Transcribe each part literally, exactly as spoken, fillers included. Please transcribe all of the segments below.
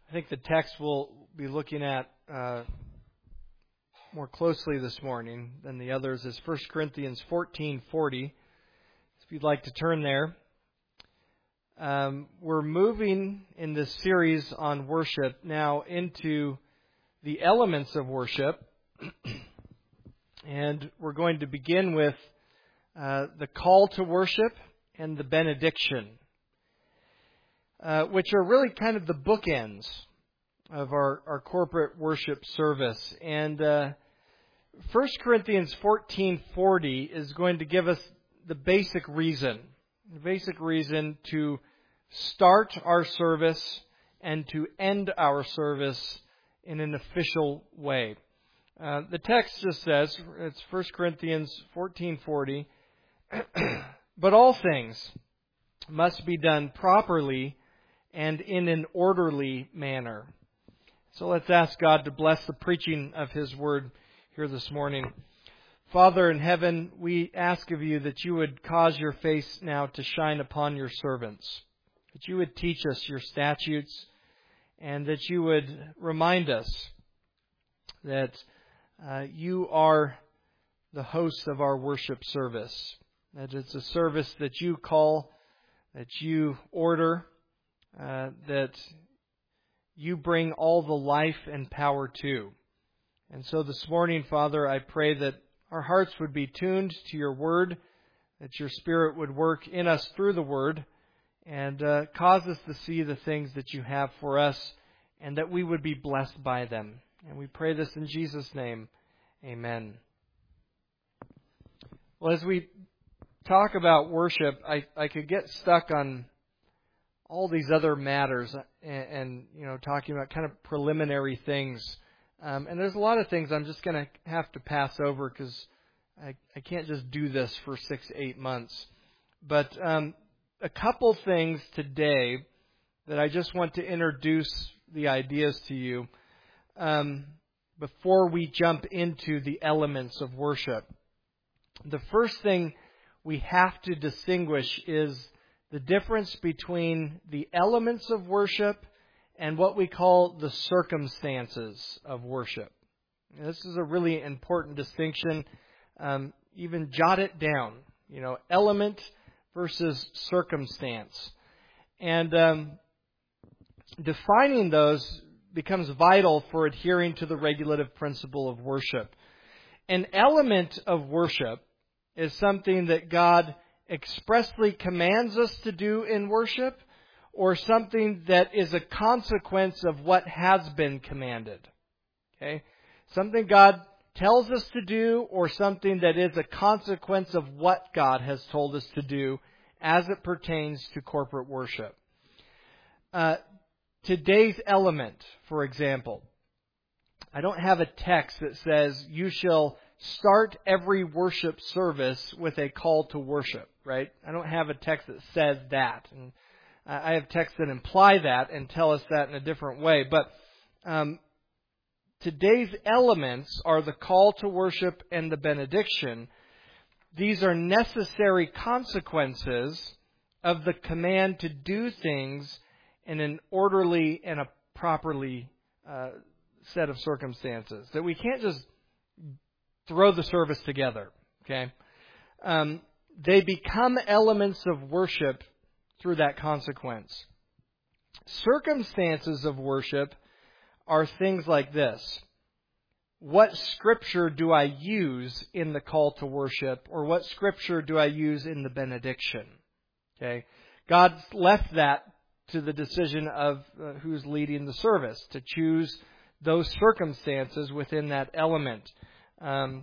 I think the text we'll be looking at uh, more closely this morning than the others is First Corinthians fourteen forty. If you'd like to turn there. Um, we're moving in this series on worship now into the elements of worship. And we're going to begin with uh, the call to worship and the benediction, uh, which are really kind of the bookends of our, our corporate worship service. And uh, First Corinthians fourteen forty is going to give us the basic reason, the basic reason to start our service and to end our service in an official way. Uh, the text just says, it's First Corinthians fourteen forty, but all things must be done properly and in an orderly manner. So let's ask God to bless the preaching of His Word here this morning. Father in heaven, we ask of You that You would cause Your face now to shine upon Your servants, that You would teach us Your statutes, and that You would remind us that uh, You are the host of our worship service, that it's a service that You call, that You order, uh, that You bring all the life and power to. And so this morning, Father, I pray that our hearts would be tuned to Your Word, that Your Spirit would work in us through the Word, and uh, cause us to see the things that You have for us, and that we would be blessed by them. And we pray this in Jesus' name. Amen. Well, as we talk about worship, I, I could get stuck on all these other matters and, and you know, talking about kind of preliminary things. Um, and there's a lot of things I'm just going to have to pass over because I, I can't just do this for six, eight months. But um, a couple things today that I just want to introduce the ideas to you um, before we jump into the elements of worship. The first thing we have to distinguish is the difference between the elements of worship and what we call the circumstances of worship. This is a really important distinction. Um, even jot it down. You know, element versus circumstance. And um, defining those becomes vital for adhering to the regulative principle of worship. An element of worship is something that God expressly commands us to do in worship, or something that is a consequence of what has been commanded. Okay? Something God tells us to do, or something that is a consequence of what God has told us to do as it pertains to corporate worship. Uh, today's element, for example, I don't have a text that says you shall start every worship service with a call to worship, right? I don't have a text that says that. And I have texts that imply that and tell us that in a different way. But um, today's elements are the call to worship and the benediction. These are necessary consequences of the command to do things in an orderly and a properly uh, set of circumstances. That we can't just throw the service together. Okay, um, they become elements of worship through that consequence. Circumstances of worship are things like this. What scripture do I use in the call to worship, or what scripture do I use in the benediction? Okay, God's left that to the decision of uh, who's leading the service, to choose those circumstances within that element. Um,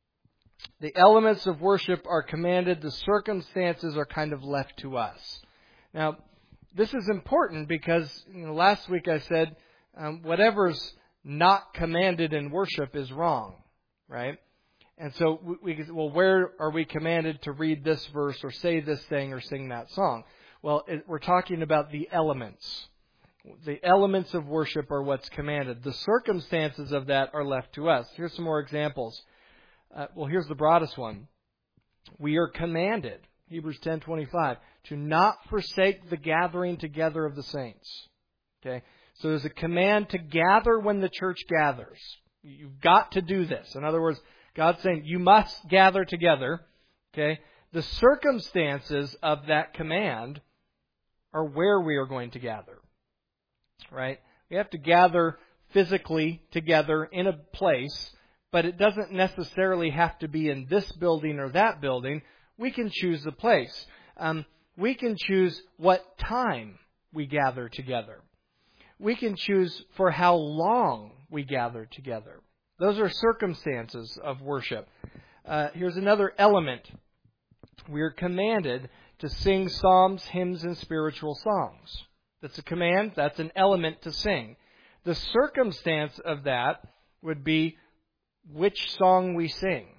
the elements of worship are commanded, the circumstances are kind of left to us. Now, this is important because you know, last week I said um, whatever's not commanded in worship is wrong, right? And so we, we well, where are we commanded to read this verse or say this thing or sing that song? Well, it, we're talking about the elements. The elements of worship are what's commanded. The circumstances of that are left to us. Here's some more examples. Uh, well, here's the broadest one. We are commanded, Hebrews ten twenty-five, to not forsake the gathering together of the saints. Okay, So there's a command to gather when the church gathers. You've got to do this. In other words, God's saying you must gather together. Okay? The circumstances of that command are where we are going to gather. Right? We have to gather physically together in a place, but it doesn't necessarily have to be in this building or that building. We can choose the place. Um, we can choose what time we gather together. We can choose for how long we gather together. Those are circumstances of worship. Uh, here's another element. We are commanded to sing psalms, hymns, and spiritual songs. That's a command. That's an element to sing. The circumstance of that would be which song we sing.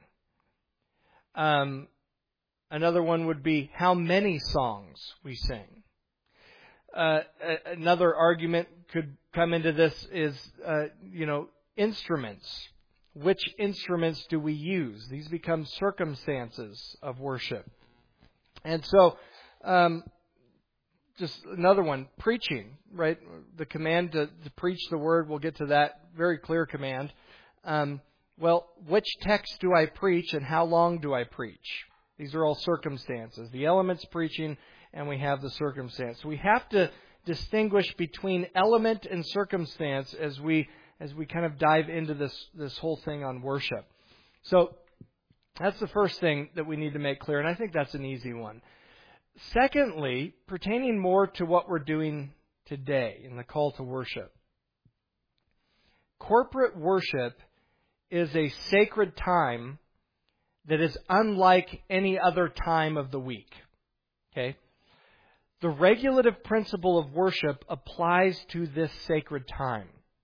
Um, another one would be how many songs we sing. Uh, another argument could come into this is, uh, you know, instruments. Which instruments do we use? These become circumstances of worship. And so, um, just another one, preaching, right? The command to, to preach the word, we'll get to that, very clear command. Um, well, which text do I preach and how long do I preach? These are all circumstances. The element's preaching and we have the circumstance. We have to distinguish between element and circumstance as we as we kind of dive into this, this whole thing on worship. So that's the first thing that we need to make clear, and I think that's an easy one. Secondly, pertaining more to what we're doing today in the call to worship. Corporate worship is a sacred time that is unlike any other time of the week. Okay? The regulative principle of worship applies to this sacred time.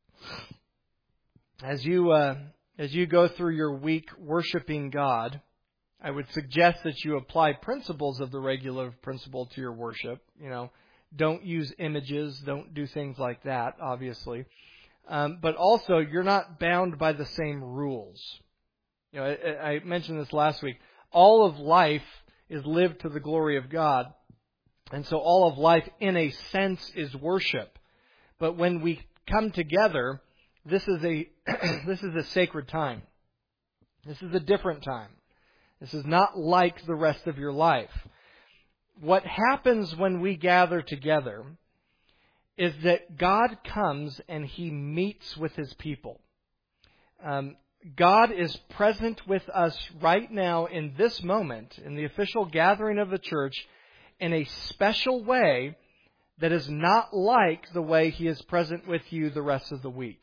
As you uh, as you go through your week worshiping God, I would suggest that you apply principles of the regulative principle to your worship. You know, don't use images, don't do things like that, obviously. Um, but also, you're not bound by the same rules. You know, I, I mentioned this last week. All of life is lived to the glory of God, and so all of life, in a sense, is worship. But when we come together, this is a this is a sacred time. This is a different time. This is not like the rest of your life. What happens when we gather together is that God comes and He meets with His people. Um, God is present with us right now in this moment, in the official gathering of the church, in a special way that is not like the way He is present with you the rest of the week.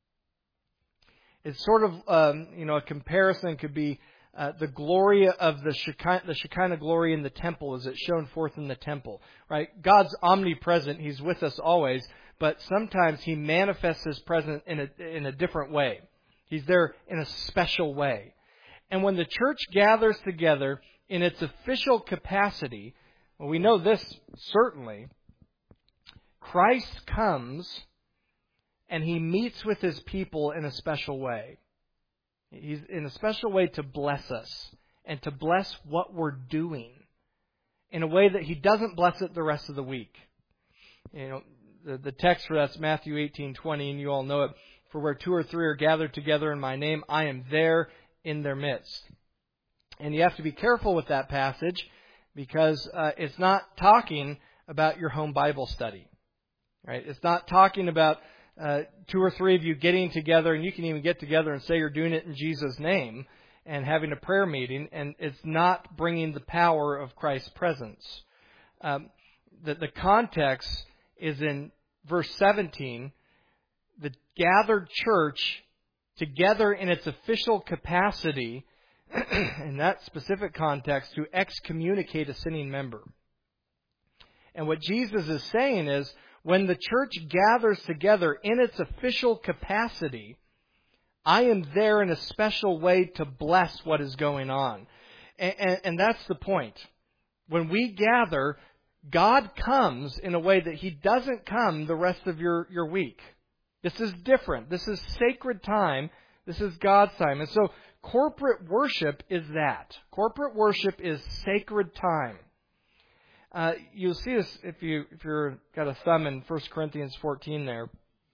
It's sort of, um, you know, a comparison could be uh, the glory of the Shekinah, the Shekinah glory in the temple as it's shown forth in the temple, right? God's omnipresent. He's with us always, but sometimes He manifests His presence in a, in a different way. He's there in a special way. And when the church gathers together in its official capacity, well, we know this certainly, Christ comes and He meets with His people in a special way. He's in a special way to bless us and to bless what we're doing in a way that He doesn't bless it the rest of the week. You know, the, the text for that's Matthew eighteen twenty, and you all know it. For where two or three are gathered together in My name, I am there in their midst. And you have to be careful with that passage because uh, it's not talking about your home Bible study. Right? It's not talking about uh, two or three of you getting together, and you can even get together and say you're doing it in Jesus' name and having a prayer meeting, and it's not bringing the power of Christ's presence. Um, the, the context is in verse seventeen. The gathered church together in its official capacity, in that specific context, to excommunicate a sinning member. And what Jesus is saying is, when the church gathers together in its official capacity, I am there in a special way to bless what is going on. And, and, and that's the point. When we gather, God comes in a way that He doesn't come the rest of your, your week. This is different. This is sacred time. This is God's time. And so corporate worship is that. Corporate worship is sacred time. Uh, you'll see this if you if you're got a thumb in First Corinthians fourteen there.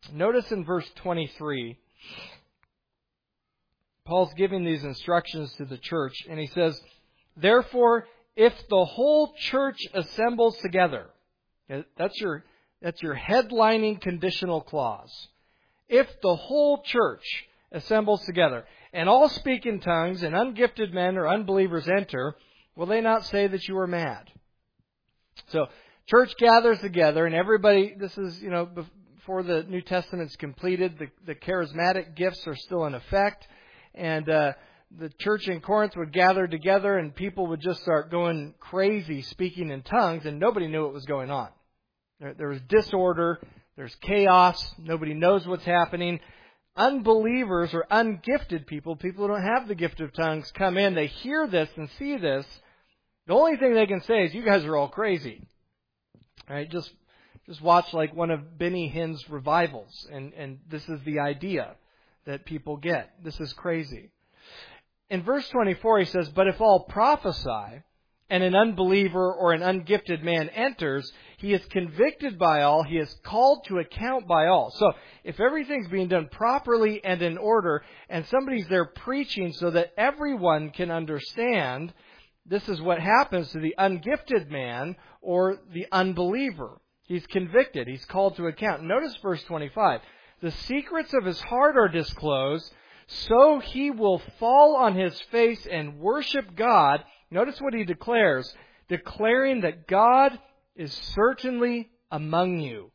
Notice in verse twenty-three, Paul's giving these instructions to the church, and he says, therefore, if the whole church assembles together, that's your, that's your headlining conditional clause. If the whole church assembles together, and all speak in tongues, and ungifted men or unbelievers enter, will they not say that you are mad? So, church gathers together, and everybody, this is, you know, before the New Testament's completed, the, the charismatic gifts are still in effect. And uh, the church in Corinth would gather together and people would just start going crazy speaking in tongues and nobody knew what was going on. There, there was disorder. There's chaos. Nobody knows what's happening. Unbelievers or ungifted people, people who don't have the gift of tongues, come in. They hear this and see this. The only thing they can say is, you guys are all crazy. All right, just, just watch like one of Benny Hinn's revivals. And, and this is the idea that people get. This is crazy. In verse twenty-four, he says, but if all prophesy, and an unbeliever or an ungifted man enters, he is convicted by all, he is called to account by all. So, if everything's being done properly and in order, and somebody's there preaching so that everyone can understand, this is what happens to the ungifted man or the unbeliever. He's convicted. He's called to account. Notice verse twenty-five. The secrets of his heart are disclosed, so he will fall on his face and worship God. Notice what he declares, declaring that God is certainly among you.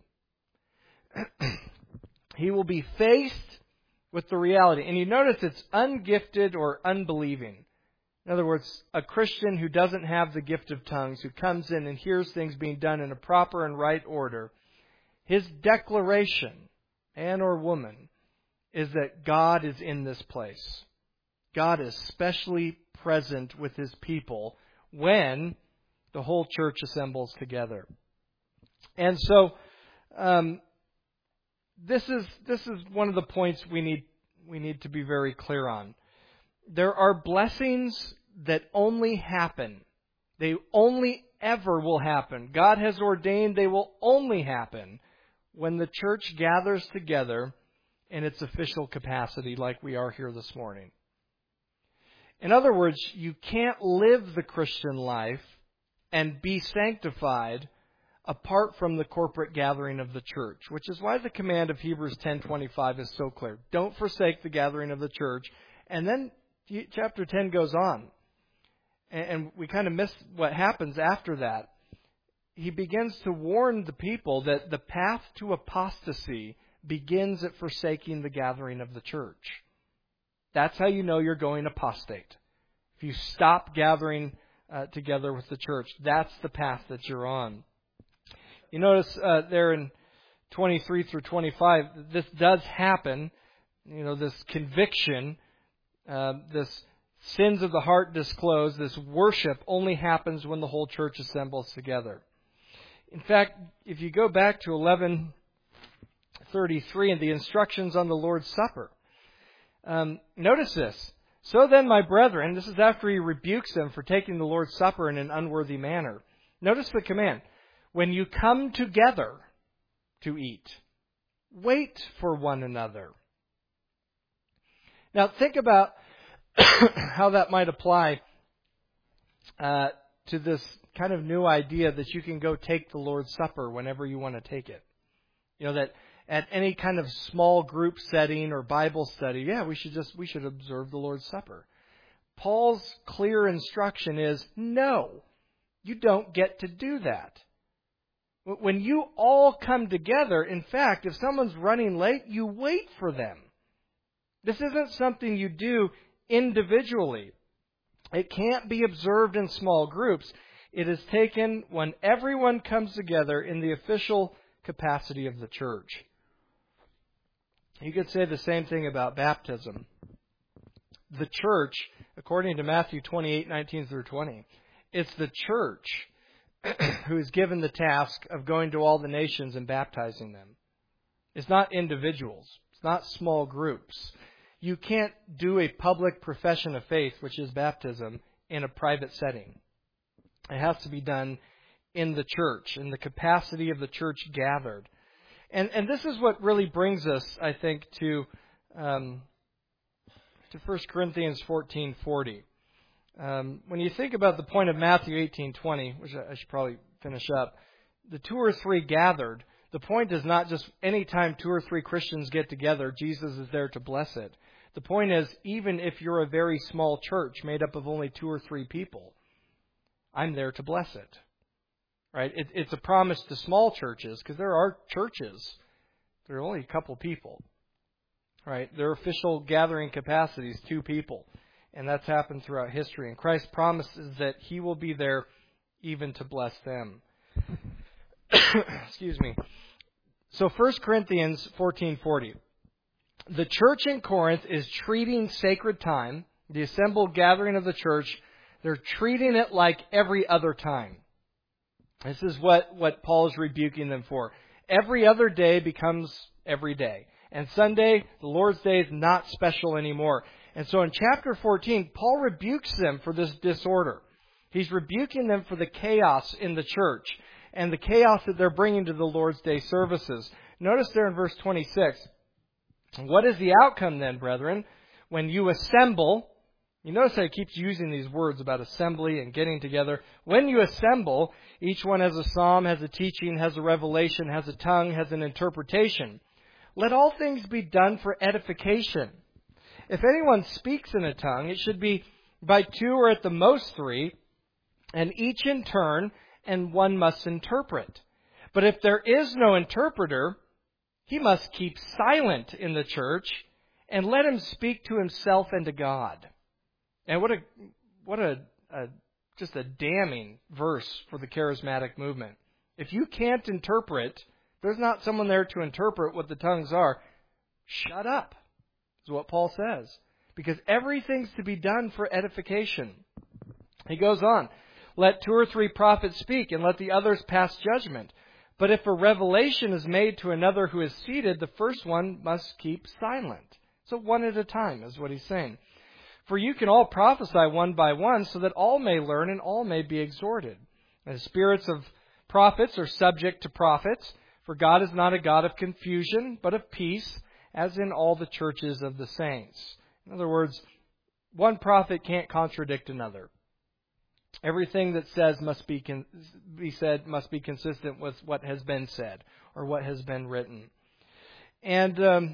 He will be faced with the reality. And you notice it's ungifted or unbelieving. In other words, a Christian who doesn't have the gift of tongues, who comes in and hears things being done in a proper and right order, his declaration, man or woman, is that God is in this place. God is specially present with His people when the whole church assembles together. And so, um, this is this is one of the points we need we need to be very clear on. There are blessings that only happen. They only ever will happen. God has ordained they will only happen when the church gathers together in its official capacity like we are here this morning. In other words, you can't live the Christian life and be sanctified apart from the corporate gathering of the church, which is why the command of Hebrews ten twenty-five is so clear. Don't forsake the gathering of the church. And then chapter ten goes on. And we kind of miss what happens after that. He begins to warn the people that the path to apostasy begins at forsaking the gathering of the church. That's how you know you're going apostate. If you stop gathering uh, together with the church, that's the path that you're on. You notice uh, there in twenty-three through twenty-five, this does happen. You know, this conviction, uh, this sins of the heart disclosed, this worship only happens when the whole church assembles together. In fact, if you go back to eleven thirty-three and the instructions on the Lord's Supper, um, notice this. So then, my brethren, this is after he rebukes them for taking the Lord's Supper in an unworthy manner. Notice the command. When you come together to eat, wait for one another. Now, think about how that might apply uh, to this kind of new idea that you can go take the Lord's Supper whenever you want to take it. You know, that at any kind of small group setting or Bible study, yeah, we should just we should observe the Lord's Supper. Paul's clear instruction is, no, you don't get to do that. When you all come together, in fact, if someone's running late, you wait for them. This isn't something you do individually. It can't be observed in small groups. It is taken when everyone comes together in the official capacity of the church. You could say the same thing about baptism. The church, according to Matthew twenty-eight, nineteen through twenty, it's the church who is given the task of going to all the nations and baptizing them. It's not individuals. It's not small groups. You can't do a public profession of faith, which is baptism, in a private setting. It has to be done in the church, in the capacity of the church gathered. And and this is what really brings us, I think, to um, to First Corinthians fourteen forty. Um, when you think about the point of Matthew eighteen twenty, which I should probably finish up, the two or three gathered, the point is not just any time two or three Christians get together, Jesus is there to bless it. The point is, even if you're a very small church made up of only two or three people, I'm there to bless it. Right? It, it's a promise to small churches, because there are churches. There are only a couple people. Right? Their official gathering capacity is two people. And that's happened throughout history. And Christ promises that He will be there even to bless them. Excuse me. So First Corinthians fourteen forty. The church in Corinth is treating sacred time, the assembled gathering of the church, they're treating it like every other time. This is what, what Paul is rebuking them for. Every other day becomes every day. And Sunday, the Lord's Day, is not special anymore. And so in chapter fourteen, Paul rebukes them for this disorder. He's rebuking them for the chaos in the church and the chaos that they're bringing to the Lord's Day services. Notice there in verse twenty-six, what is the outcome then, brethren? When you assemble, you notice how he keeps using these words about assembly and getting together. When you assemble, each one has a psalm, has a teaching, has a revelation, has a tongue, has an interpretation. Let all things be done for edification. If anyone speaks in a tongue, it should be by two or at the most three, and each in turn, and one must interpret. But if there is no interpreter, he must keep silent in the church, and let him speak to himself and to God. And what a what a, a just a damning verse for the charismatic movement. If you can't interpret, there's not someone there to interpret what the tongues are, shut up, is what Paul says. Because everything's to be done for edification. He goes on, let two or three prophets speak, and let the others pass judgment. But if a revelation is made to another who is seated, the first one must keep silent. So one at a time is what he's saying. For you can all prophesy one by one, so that all may learn and all may be exhorted. And the spirits of prophets are subject to prophets, for God is not a God of confusion, but of peace, as in all the churches of the saints. In other words, one prophet can't contradict another. Everything that says must be con- be said must be consistent with what has been said or what has been written. And um,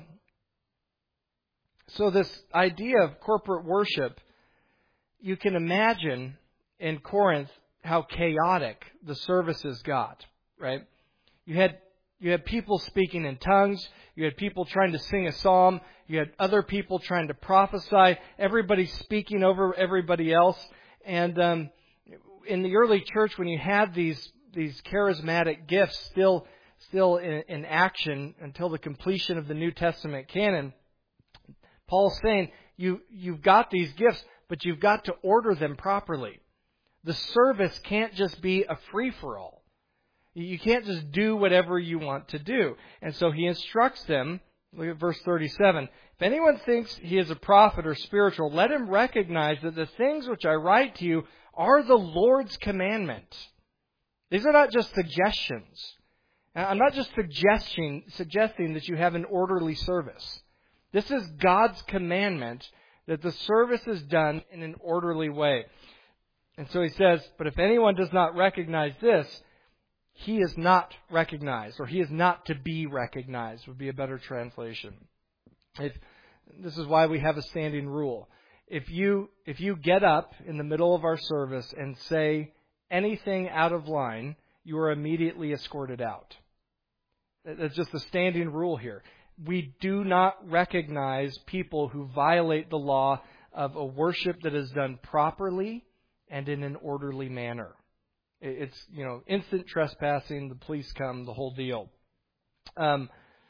so this idea of corporate worship, you can imagine in Corinth how chaotic the services got, right? You had you had people speaking in tongues. You had people trying to sing a psalm. You had other people trying to prophesy. Everybody speaking over everybody else. And um, in the early church, when you had these these charismatic gifts still still in, in action until the completion of the New Testament canon, Paul's saying you you've got these gifts, but you've got to order them properly. The service can't just be a free-for-all. You can't just do whatever you want to do. And so he instructs them, look at verse thirty-seven, if anyone thinks he is a prophet or spiritual, let him recognize that the things which I write to you are the Lord's commandment. These are not just suggestions. I'm not just suggesting, suggesting that you have an orderly service. This is God's commandment that the service is done in an orderly way. And so he says, but if anyone does not recognize this, he is not recognized, or he is not to be recognized, would be a better translation. If, this is why we have a standing rule. If you if you get up in the middle of our service and say anything out of line, you are immediately escorted out. That's just a standing rule here. We do not recognize people who violate the law of a worship that is done properly and in an orderly manner. It's, you know, instant trespassing, the police come, the whole deal. Um,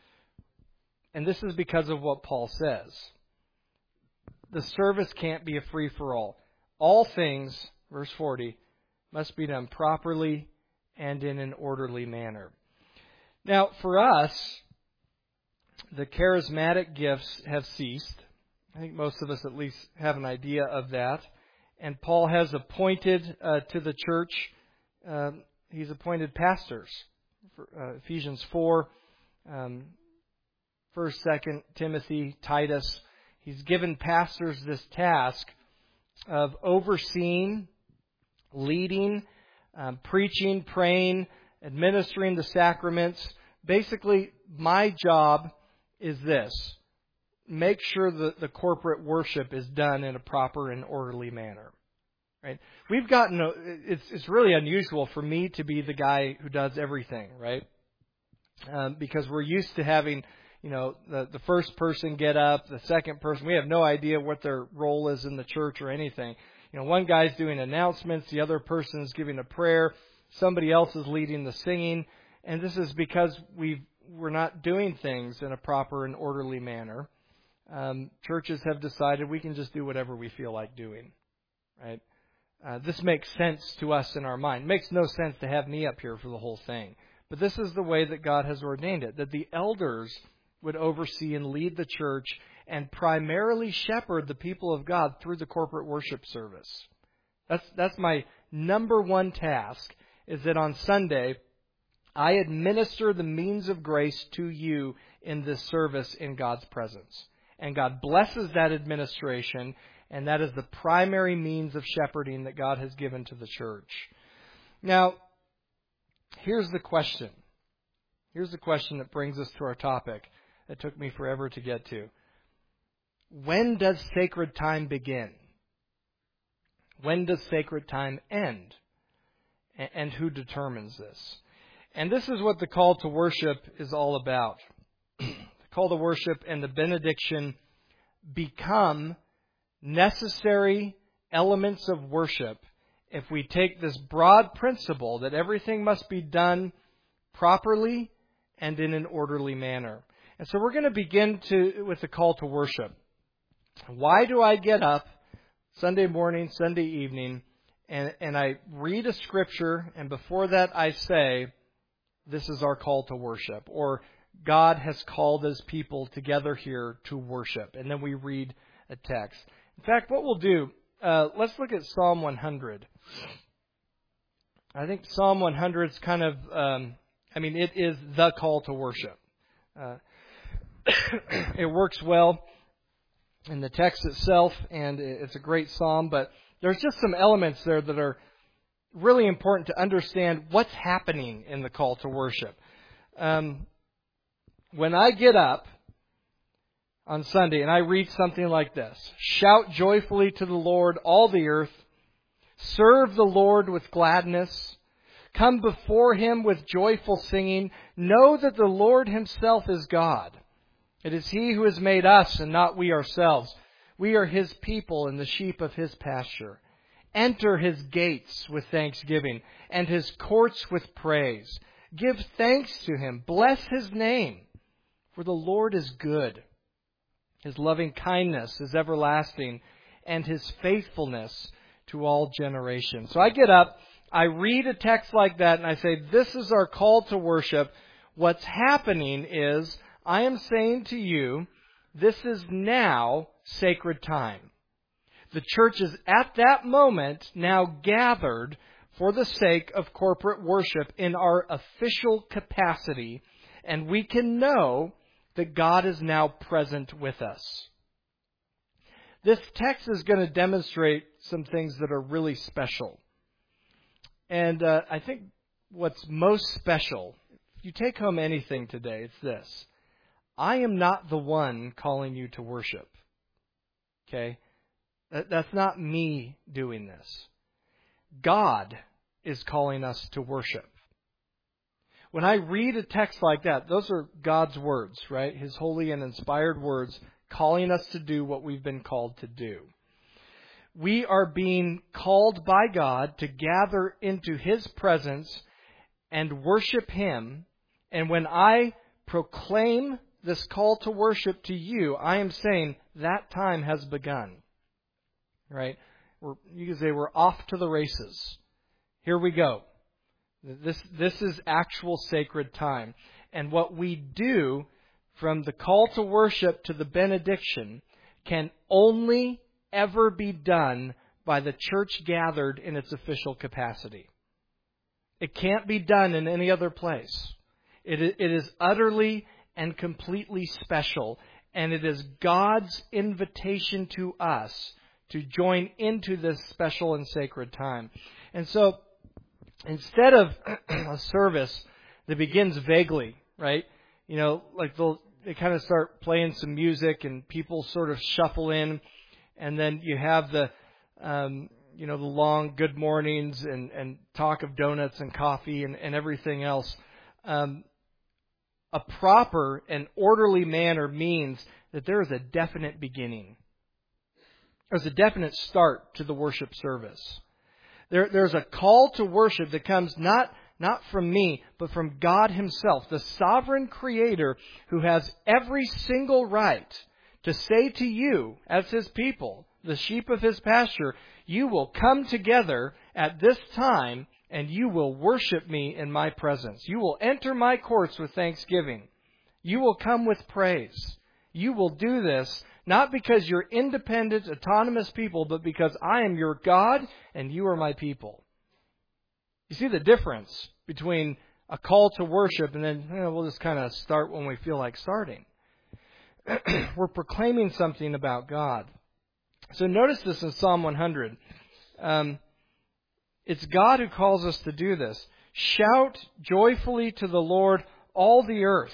and this is because of what Paul says. The service can't be a free-for-all. All things, verse forty, must be done properly and in an orderly manner. Now, for us, the charismatic gifts have ceased. I think most of us at least have an idea of that. And Paul has appointed uh, to the church, uh, he's appointed pastors. For, uh, Ephesians four, um, First, Second Timothy, Titus. He's given pastors this task of overseeing, leading, um, preaching, praying, administering the sacraments. Basically, my job is this: make sure that the corporate worship is done in a proper and orderly manner. Right? We've gotten a, it's it's really unusual for me to be the guy who does everything, right? Um, because we're used to having, you know, the the first person get up, the second person. We have no idea what their role is in the church or anything. You know, one guy's doing announcements, the other person is giving a prayer, somebody else is leading the singing, and this is because we we're not doing things in a proper and orderly manner. Um, churches have decided we can just do whatever we feel like doing, right? Uh, this makes sense to us in our mind. It makes no sense to have me up here for the whole thing. But this is the way that God has ordained it, that the elders would oversee and lead the church and primarily shepherd the people of God through the corporate worship service. That's that's my number one task, is that on Sunday, I administer the means of grace to you in this service in God's presence. And God blesses that administration, and that is the primary means of shepherding that God has given to the church. Now, here's the question. Here's the question that brings us to our topic that took me forever to get to. When does sacred time begin? When does sacred time end? And who determines this? And this is what the call to worship is all about. The call to worship and the benediction become necessary elements of worship if we take this broad principle that everything must be done properly and in an orderly manner. And so we're going to begin to with the call to worship. Why do I get up Sunday morning, Sunday evening, and, and I read a scripture, and before that I say, this is our call to worship, or God has called His people together here to worship, and then we read a text. In fact, what we'll do, uh, let's look at Psalm one hundred. I think Psalm one hundred is kind of, um, I mean, it is the call to worship. Uh, it works well in the text itself, and it's a great psalm, but there's just some elements there that are really important to understand what's happening in the call to worship. Um, when I get up on Sunday and I read something like this: shout joyfully to the Lord, all the earth. Serve the Lord with gladness. Come before Him with joyful singing. Know that the Lord Himself is God. It is He who has made us and not we ourselves. We are His people and the sheep of His pasture. Enter His gates with thanksgiving and His courts with praise. Give thanks to Him. Bless His name. For the Lord is good. His loving kindness is everlasting, and His faithfulness to all generations. So I get up, I read a text like that, and I say, this is our call to worship. What's happening is, I am saying to you, this is now sacred time. The church is at that moment now gathered for the sake of corporate worship in our official capacity, and we can know that God is now present with us. This text is going to demonstrate some things that are really special. And uh, I think what's most special, if you take home anything today, it's this: I am not the one calling you to worship. Okay? That, that's not me doing this. God is calling us to worship. When I read a text like that, those are God's words, right? His holy and inspired words calling us to do what we've been called to do. We are being called by God to gather into His presence and worship Him. And when I proclaim this call to worship to you, I am saying that time has begun. Right? We're, you can say we're off to the races. Here we go. This, this is actual sacred time. And what we do from the call to worship to the benediction can only ever be done by the church gathered in its official capacity. It can't be done in any other place. It, it is utterly and completely special. And it is God's invitation to us to join into this special and sacred time. And so, instead of a service that begins vaguely, right? You know, like they'll, they kind of start playing some music and people sort of shuffle in, and then you have the, um, you know, the long good mornings and, and talk of donuts and coffee and, and everything else. Um, a proper and orderly manner means that there is a definite beginning. There's a definite start to the worship service. There, there's a call to worship that comes not, not from me, but from God Himself, the sovereign Creator who has every single right to say to you, as His people, the sheep of His pasture, you will come together at this time and you will worship me in my presence. You will enter my courts with thanksgiving. You will come with praise. You will do this not because you're independent, autonomous people, but because I am your God and you are my people. You see the difference between a call to worship and then you know, we'll just kind of start when we feel like starting. We're proclaiming something about God. So notice this in Psalm one hundred. Um, it's God who calls us to do this. Shout joyfully to the Lord, all the earth.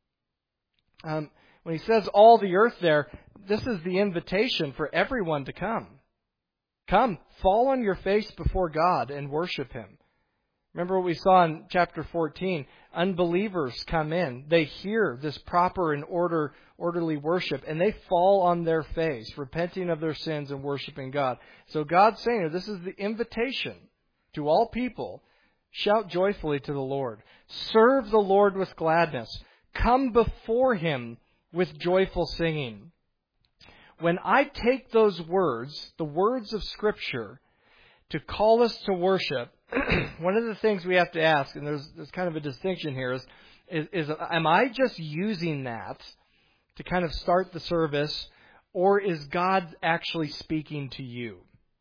Um, when he says all the earth there, this is the invitation for everyone to come. Come, fall on your face before God and worship Him. Remember what we saw in chapter fourteen. Unbelievers come in. They hear this proper and order, orderly worship, and they fall on their face, repenting of their sins and worshiping God. So God's saying, this is the invitation to all people. Shout joyfully to the Lord. Serve the Lord with gladness. Come before Him with joyful singing. When I take those words, the words of Scripture, to call us to worship, one of the things we have to ask, and there's, there's kind of a distinction here, is, is, is am I just using that to kind of start the service, or is God actually speaking to you?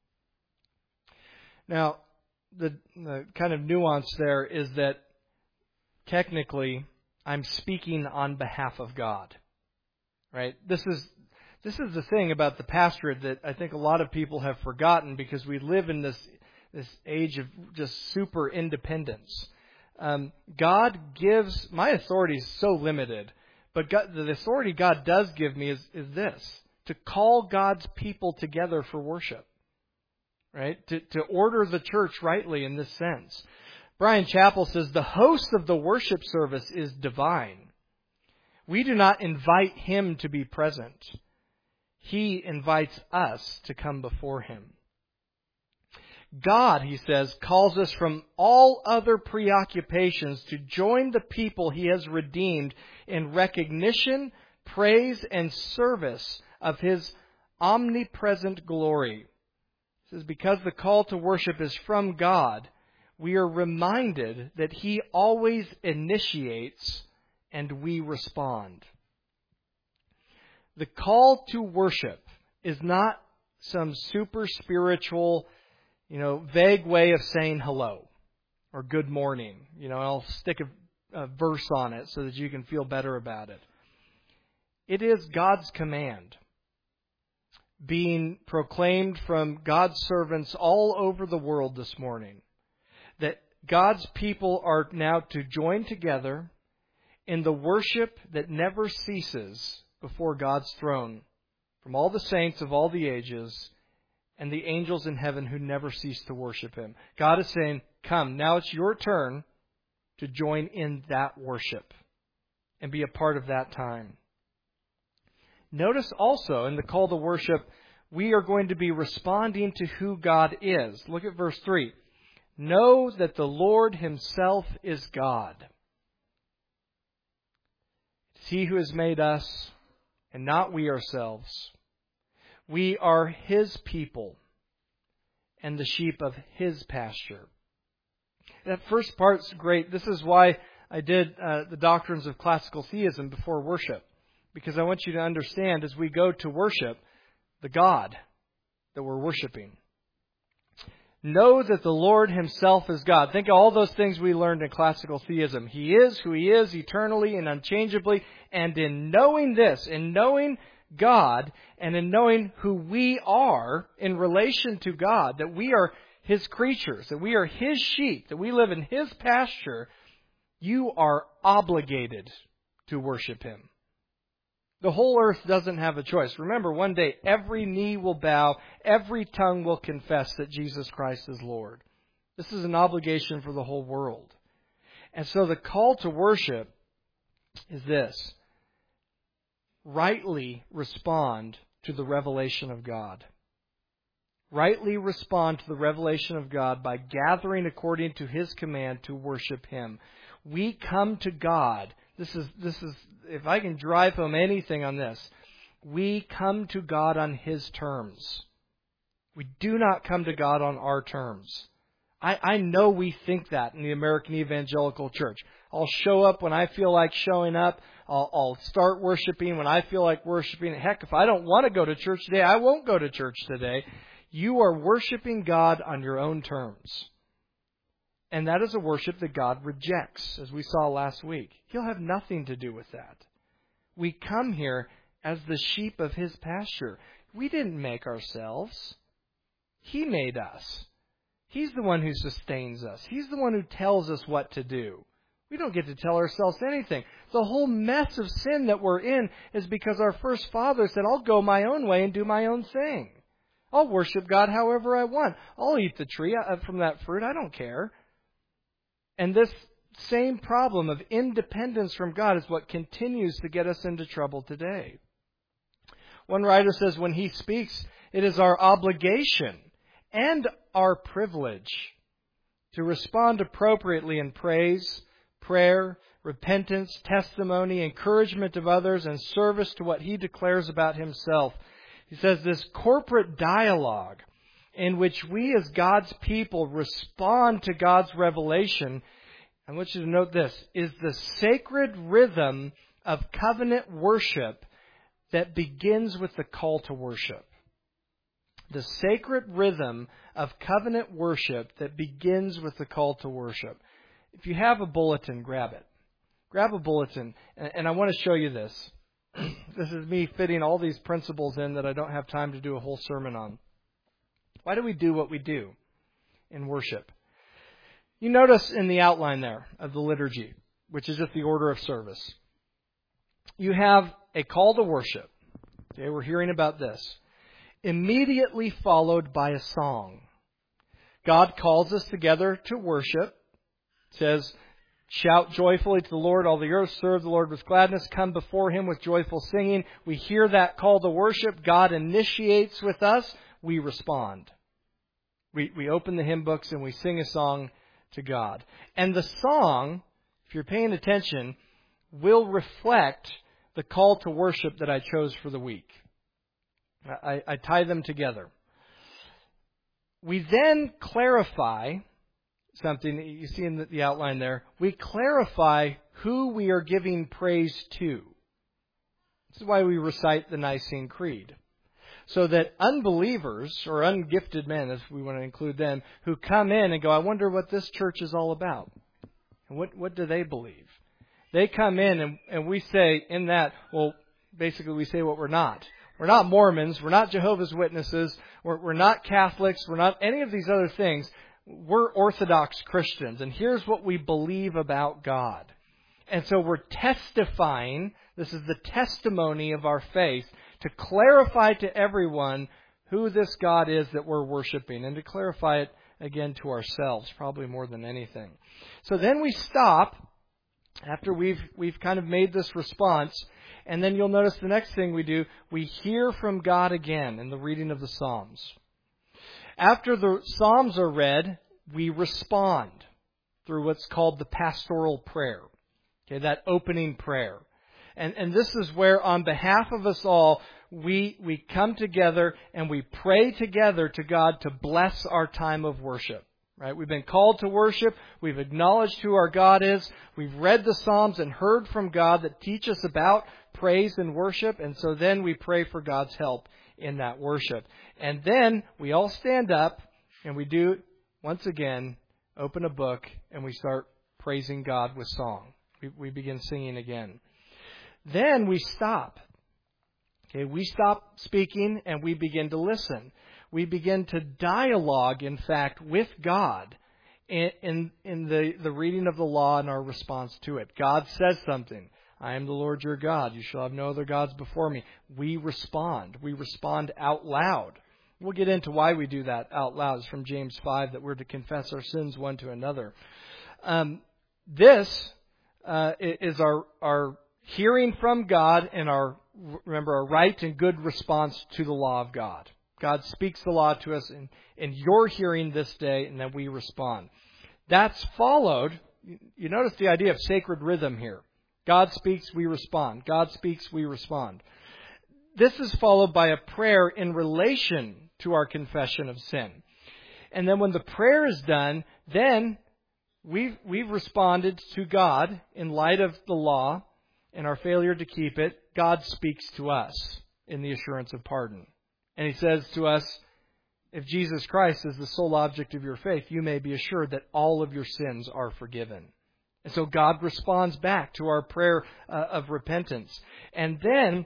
Now, the, the kind of nuance there is that technically I'm speaking on behalf of God. Right? This is this is the thing about the pastorate that I think a lot of people have forgotten because we live in this this age of just super independence. Um, God gives, my authority is so limited, but God, the authority God does give me is, is this, to call God's people together for worship. Right? To, to order the church rightly in this sense. Brian Chappell says, the host of the worship service is divine. We do not invite Him to be present. He invites us to come before Him. God, he says, calls us from all other preoccupations to join the people He has redeemed in recognition, praise, and service of His omnipresent glory. He says, because the call to worship is from God, we are reminded that He always initiates and we respond. The call to worship is not some super spiritual, you know, vague way of saying hello or good morning. You know, I'll stick a, a verse on it so that you can feel better about it. It is God's command being proclaimed from God's servants all over the world this morning that God's people are now to join together in the worship that never ceases before God's throne from all the saints of all the ages and the angels in heaven who never cease to worship Him. God is saying, come, now it's your turn to join in that worship and be a part of that time. Notice also in the call to worship, we are going to be responding to who God is. Look at verse three. Know that the Lord Himself is God. It's He who has made us, and not we ourselves. We are His people and the sheep of His pasture. That first part's great. This is why I did uh, the doctrines of classical theism before worship. Because I want you to understand as we go to worship, the God that we're worshiping. Know that the Lord himself is God. Think of all those things we learned in classical theism. He is who he is eternally and unchangeably. And in knowing this, in knowing God, and in knowing who we are in relation to God, that we are his creatures, that we are his sheep, that we live in his pasture, you are obligated to worship him. The whole earth doesn't have a choice. Remember, one day every knee will bow, every tongue will confess that Jesus Christ is Lord. This is an obligation for the whole world. And so the call to worship is this: rightly respond to the revelation of God. Rightly respond to the revelation of God by gathering according to his command to worship him. We come to God. This is, this is, if I can drive home anything on this, we come to God on his terms. We do not come to God on our terms. I, I know we think that in the American Evangelical Church. I'll show up when I feel like showing up. I'll, I'll start worshiping when I feel like worshiping. Heck, if I don't want to go to church today, I won't go to church today. You are worshiping God on your own terms. And that is a worship that God rejects, as we saw last week. He'll have nothing to do with that. We come here as the sheep of his pasture. We didn't make ourselves. He made us. He's the one who sustains us. He's the one who tells us what to do. We don't get to tell ourselves anything. The whole mess of sin that we're in is because our first father said, I'll go my own way and do my own thing. I'll worship God however I want. I'll eat the tree from that fruit. I don't care. And this same problem of independence from God is what continues to get us into trouble today. One writer says when he speaks, it is our obligation and our privilege to respond appropriately in praise, prayer, repentance, testimony, encouragement of others, and service to what he declares about himself. He says this corporate dialogue in which we as God's people respond to God's revelation, I want you to note this, is the sacred rhythm of covenant worship that begins with the call to worship. The sacred rhythm of covenant worship that begins with the call to worship. If you have a bulletin, grab it. Grab a bulletin, and I want to show you this. This is me fitting all these principles in that I don't have time to do a whole sermon on. Why do we do what we do in worship? You notice in the outline there of the liturgy, which is just the order of service, you have a call to worship. Okay, we're hearing about this. Immediately followed by a song. God calls us together to worship. It says, shout joyfully to the Lord, all the earth, serve the Lord with gladness, come before him with joyful singing. We hear that call to worship. God initiates with us. We respond. We, we open the hymn books and we sing a song to God. And the song, if you're paying attention, will reflect the call to worship that I chose for the week. I, I tie them together. We then clarify something that you see in the, the outline there. We clarify who we are giving praise to. This is why we recite the Nicene Creed. So that unbelievers, or ungifted men, if we want to include them, who come in and go, I wonder what this church is all about. And what, what do they believe? They come in and, and we say in that, well, basically we say what we're not. We're not Mormons. We're not Jehovah's Witnesses. We're, we're not Catholics. We're not any of these other things. We're Orthodox Christians. And here's what we believe about God. And so we're testifying. This is the testimony of our faith to clarify to everyone who this God is that we're worshiping, and to clarify it again to ourselves, probably more than anything. So then we stop after we've we've kind of made this response, and then you'll notice the next thing we do, we hear from God again in the reading of the Psalms. After the Psalms are read, we respond through what's called the pastoral prayer. Okay, that opening prayer. And, and this is where, on behalf of us all, we, we come together and we pray together to God to bless our time of worship. Right? We've been called to worship. We've acknowledged who our God is. We've read the Psalms and heard from God that teach us about praise and worship. And so then we pray for God's help in that worship. And then we all stand up and we do once again, open a book and we start praising God with song. We, we begin singing again. Then we stop. Okay, we stop speaking and we begin to listen. We begin to dialogue, in fact, with God in, in, in the, the reading of the law and our response to it. God says something. I am the Lord your God. You shall have no other gods before me. We respond. We respond out loud. We'll get into why we do that out loud. It's from James five, that we're to confess our sins one to another. Um, this uh, is our, our hearing from God and our, remember, our right and good response to the law of God. God speaks the law to us in, in your hearing this day, and then we respond. That's followed. You notice the idea of sacred rhythm here. God speaks, we respond. God speaks, we respond. This is followed by a prayer in relation to our confession of sin. And then when the prayer is done, then we've, we've responded to God in light of the law and our failure to keep it. God speaks to us in the assurance of pardon. And He says to us, if Jesus Christ is the sole object of your faith, you may be assured that all of your sins are forgiven. And so God responds back to our prayer uh, of repentance. And then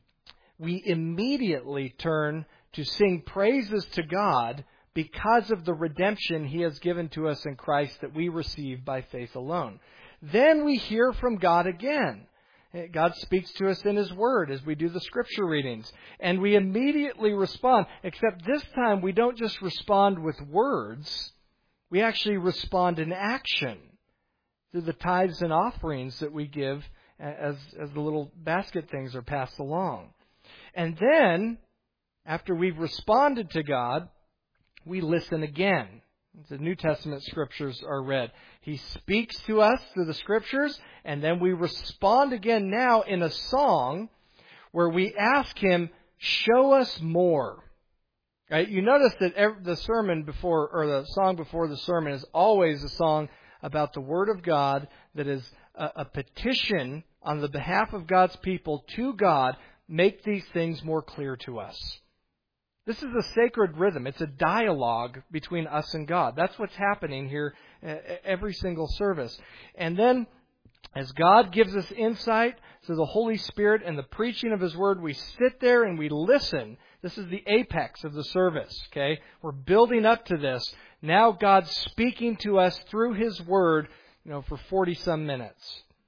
we immediately turn to sing praises to God because of the redemption He has given to us in Christ that we receive by faith alone. Then we hear from God again. God speaks to us in His Word as we do the Scripture readings. And we immediately respond, except this time we don't just respond with words. We actually respond in action through the tithes and offerings that we give as, as the little basket things are passed along. And then, after we've responded to God, we listen again. The New Testament Scriptures are read. He speaks to us through the Scriptures, and then we respond again now in a song where we ask Him, show us more. Right? You notice that every, the sermon before, or the song before the sermon is always a song about the Word of God that is a, a petition on the behalf of God's people to God, make these things more clear to us. This is a sacred rhythm. It's a dialogue between us and God. That's what's happening here every single service. And then, as God gives us insight through the Holy Spirit and the preaching of His Word, we sit there and we listen. This is the apex of the service, okay? We're building up to this. Now God's speaking to us through His Word, you know, for forty-some minutes.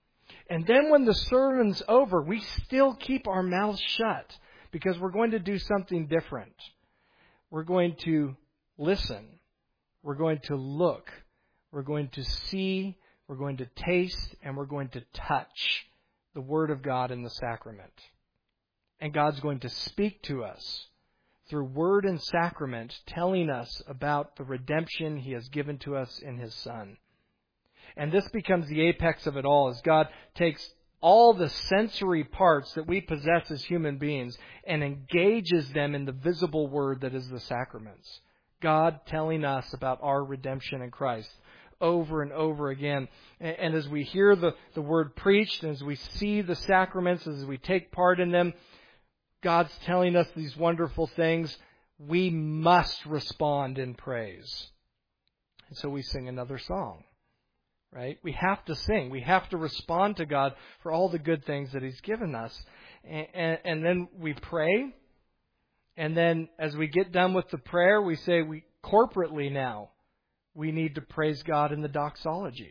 And then when the sermon's over, we still keep our mouths shut, because we're going to do something different. We're going to listen. We're going to look. We're going to see. We're going to taste. And we're going to touch the Word of God in the sacrament. And God's going to speak to us through Word and sacrament, telling us about the redemption He has given to us in His Son. And this becomes the apex of it all, as God takes all the sensory parts that we possess as human beings and engages them in the visible Word that is the sacraments. God telling us about our redemption in Christ over and over again. And as we hear the, the Word preached, and as we see the sacraments, as we take part in them, God's telling us these wonderful things. We must respond in praise. And so we sing another song. Right? We have to sing. We have to respond to God for all the good things that He's given us. And, and, and then we pray. And then as we get done with the prayer, we say we corporately now, we need to praise God in the doxology.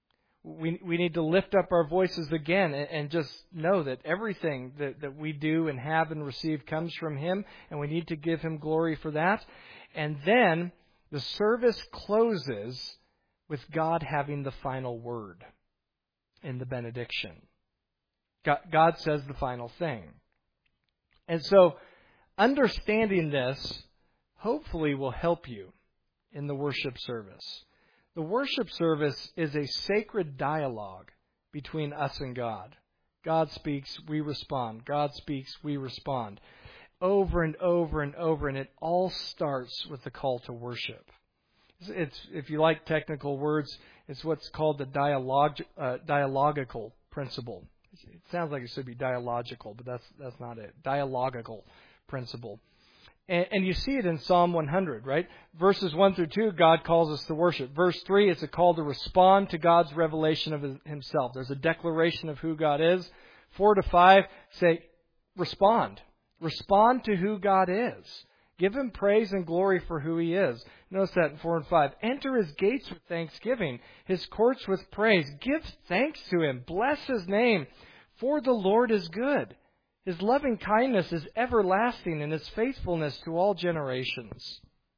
We, we need to lift up our voices again and, and just know that everything that, that we do and have and receive comes from Him. And we need to give Him glory for that. And then the service closes with God having the final word in the benediction. God, God says the final thing. And so, understanding this, hopefully will help you in the worship service. The worship service is a sacred dialogue between us and God. God speaks, we respond. God speaks, we respond. Over and over and over, and it all starts with the call to worship. It's, if you like technical words, it's what's called the dialogue, uh, dialogical principle. It sounds like it should be dialogical, but that's that's not it. Dialogical principle. And, and you see it in Psalm one hundred, right? Verses one through two, God calls us to worship. Verse three, it's a call to respond to God's revelation of Himself. There's a declaration of who God is. Four to five say, respond. Respond to who God is. Give Him praise and glory for who He is. Notice that in four and five. Enter His gates with thanksgiving, His courts with praise. Give thanks to Him. Bless His name, for the Lord is good. His loving kindness is everlasting, and His faithfulness to all generations.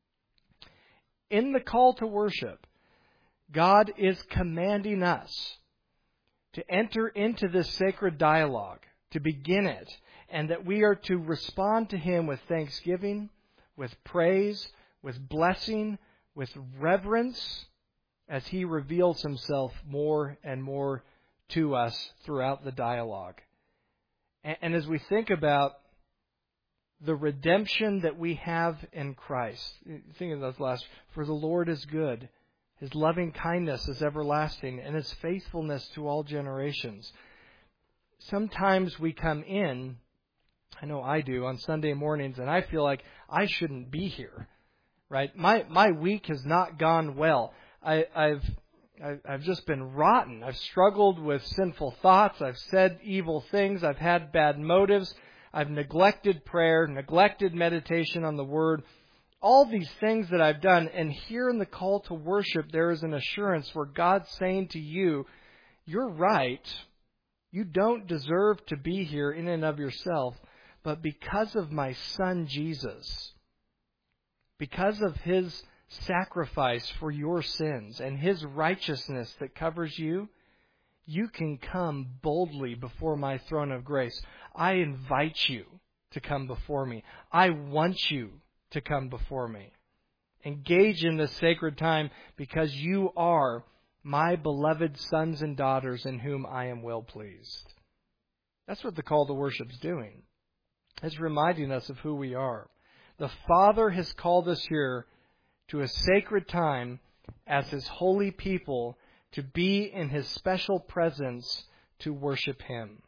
In the call to worship, God is commanding us to enter into this sacred dialogue, to begin it, and that we are to respond to Him with thanksgiving, with praise, with blessing, with reverence, as He reveals Himself more and more to us throughout the dialogue. And as we think about the redemption that we have in Christ, think of those last, for the Lord is good, His loving kindness is everlasting, and His faithfulness to all generations. Sometimes we come in, I know I do, on Sunday mornings, and I feel like I shouldn't be here, right? My my week has not gone well. I, I've I've just been rotten. I've struggled with sinful thoughts. I've said evil things. I've had bad motives. I've neglected prayer, neglected meditation on the Word. All these things that I've done. And here in the call to worship, there is an assurance where God's saying to you, you're right. You don't deserve to be here in and of yourself. But because of my Son, Jesus, because of His sacrifice for your sins and His righteousness that covers you, you can come boldly before my throne of grace. I invite you to come before me. I want you to come before me. Engage in this sacred time because you are my beloved sons and daughters in whom I am well pleased. That's what the call to worship is doing. It's reminding us of who we are. The Father has called us here to a sacred time as His holy people, to be in His special presence to worship Him.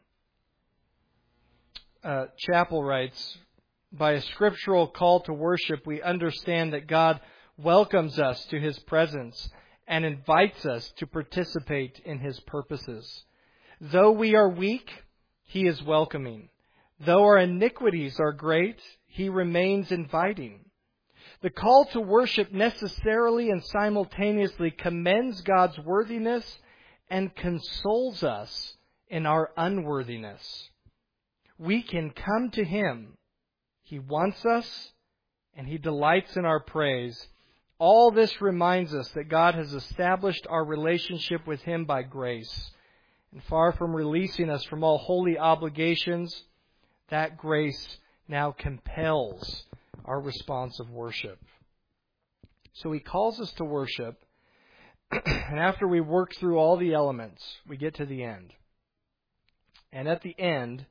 Uh, Chappell writes, by a scriptural call to worship, we understand that God welcomes us to His presence and invites us to participate in His purposes. Though we are weak, He is welcoming. Though our iniquities are great, He remains inviting. The call to worship necessarily and simultaneously commends God's worthiness and consoles us in our unworthiness. We can come to Him. He wants us, and He delights in our praise. All this reminds us that God has established our relationship with Him by grace. And far from releasing us from all holy obligations, that grace now compels our response of worship. So He calls us to worship, and after we work through all the elements, we get to the end. And at the end,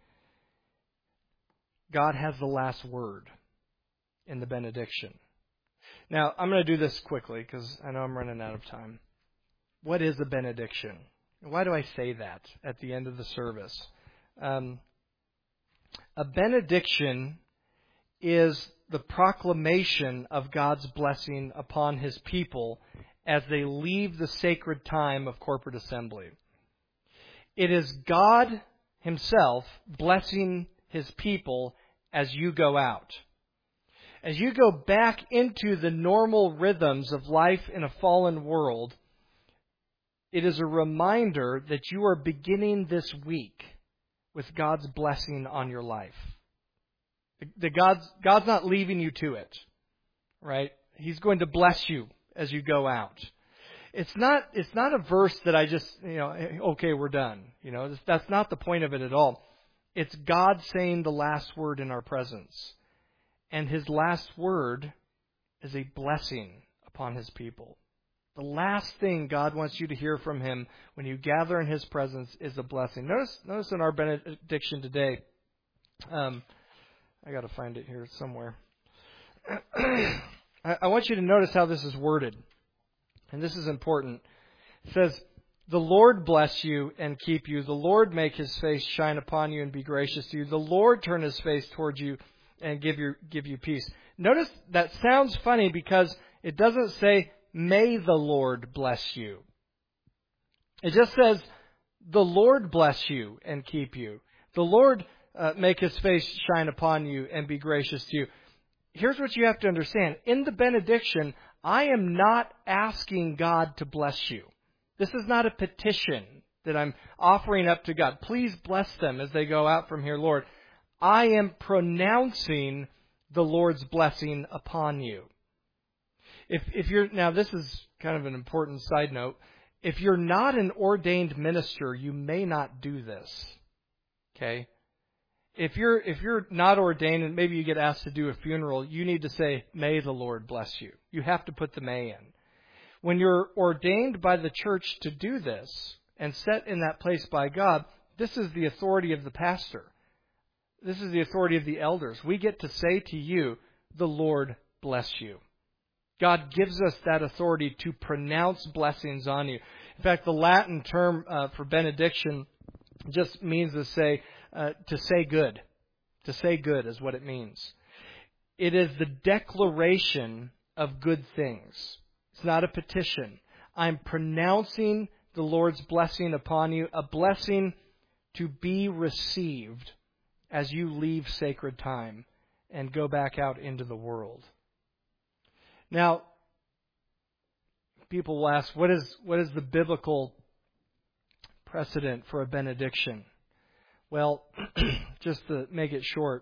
God has the last word in the benediction. Now, I'm going to do this quickly because I know I'm running out of time. What is a benediction? Why do I say that at the end of the service? Um, a benediction is the proclamation of God's blessing upon His people as they leave the sacred time of corporate assembly. It is God Himself blessing His people as you go out. As you go back into the normal rhythms of life in a fallen world, it is a reminder that you are beginning this week with God's blessing on your life. The God's, God's not leaving you to it, right? He's going to bless you as you go out. It's not, it's not a verse that I just, you know, okay, we're done. You know, that's not the point of it at all. It's God saying the last word in our presence. And His last word is a blessing upon His people. The last thing God wants you to hear from Him when you gather in His presence is a blessing. Notice, notice in our benediction today, um, I got to find it here somewhere. I, I want you to notice how this is worded. And this is important. It says, the Lord bless you and keep you. The Lord make His face shine upon you and be gracious to you. The Lord turn His face towards you and give you give you peace. Notice that sounds funny because it doesn't say, may the Lord bless you. It just says, the Lord bless you and keep you. The Lord uh, make His face shine upon you and be gracious to you. Here's what you have to understand. In the benediction, I am not asking God to bless you. This is not a petition that I'm offering up to God. Please bless them as they go out from here, Lord. I am pronouncing the Lord's blessing upon you. If if you're now, this is kind of an important side note. If you're not an ordained minister, you may not do this. Okay? If you're if you're not ordained and maybe you get asked to do a funeral, you need to say, may the Lord bless you. You have to put the may in. When you're ordained by the church to do this and set in that place by God, this is the authority of the pastor. This is the authority of the elders. We get to say to you, the Lord bless you. God gives us that authority to pronounce blessings on you. In fact, the Latin term uh, for benediction just means to say, uh, to say good. To say good is what it means. It is the declaration of good things. It's not a petition. I'm pronouncing the Lord's blessing upon you, a blessing to be received as you leave sacred time and go back out into the world. Now, people will ask, what is what is the biblical precedent for a benediction? Well, just to make it short,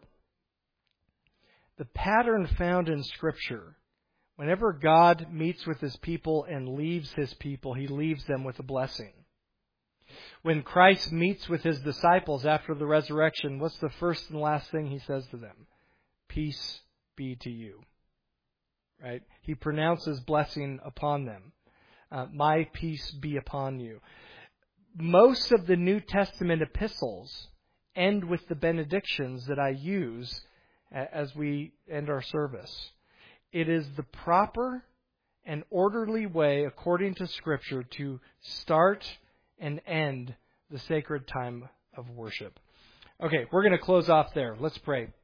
the pattern found in Scripture, whenever God meets with His people and leaves His people, He leaves them with a blessing. When Christ meets with His disciples after the resurrection, what's the first and last thing He says to them? Peace be to you. Right? He pronounces blessing upon them. Uh, my peace be upon you. Most of the New Testament epistles end with the benedictions that I use as we end our service. It is the proper and orderly way, according to Scripture, to start and end the sacred time of worship. Okay, we're going to close off there. Let's pray.